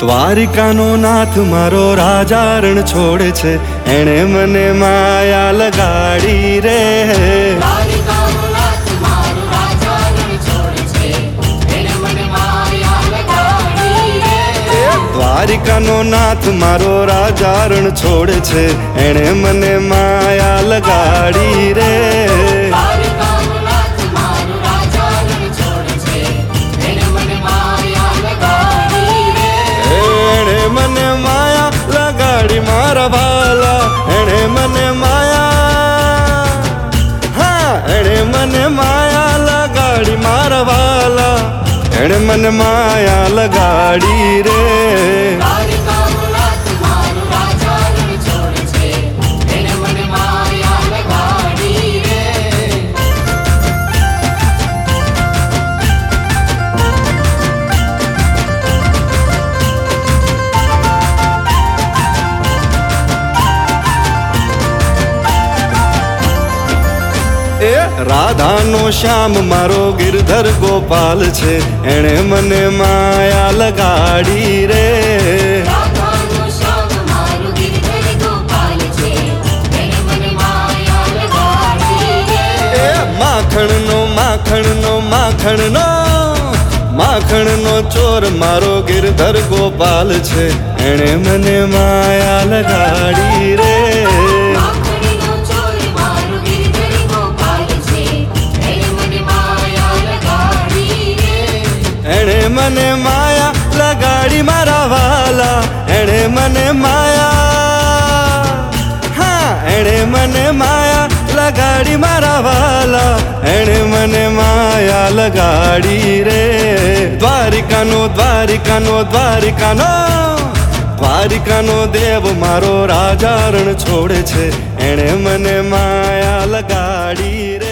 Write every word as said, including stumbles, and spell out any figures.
દ્વારિકાનો નાથ મારો રાજા રણ છોડે છે, એણે મને માયા લગાડી રે. દ્વારિકાનો નાથ મારો રાજા રણ છોડે છે, એણે મને માયા લગાડી રે. દ્વારિકાનો નાથ મારો રાજા રણ છોડે છે, એણે મને માયા લગાડી રે. દ્વારિકાનો નાથ મારો રાજા રણ છોડે છે, એણે મને માયા લગાડી રે. એણે મને માયા લગાડી મારા ભાલા, એણે મને માયા, હા એણે મને માયા લગાડી મારા ભાલા, એણે મને માયા લગાડી રે. દ્વારિકાનો નાથ મારો રાજા રણ છોડે છે, એણે મને માયા લગાડી રે. એ રાધાનો શ્યામ મારો ગિરધર ગોપાલ છે, એણે મને માયા લગાડી રે. રાધાનો શ્યામ મારો ગિરધર ગોપાલ છે, એણે મને માયા લગાડી રે. એ માખણનો માખણનો માખણનો માખણનો ચોર મારો ગિરધર ગોપાલ છે, એણે મને માયા લગાડી રે. માખણનો ચોર મારો ગિરધર ગોપાલ છે, એણે મને માયા લગાડી રે. એણે મને માયા લગાડી મારા વાલા, એણે મને માયા, હા એણે મને માયા લગાડી મારા વાલા, એણે મને માયા લગાડી રે. દ્વારિકાનો દ્વારિકાનો દ્વારિકાનો દ્વારિકાનો દેવ મારો રાજા રણ છોડે છે, એણે મને માયા લગાડી રે.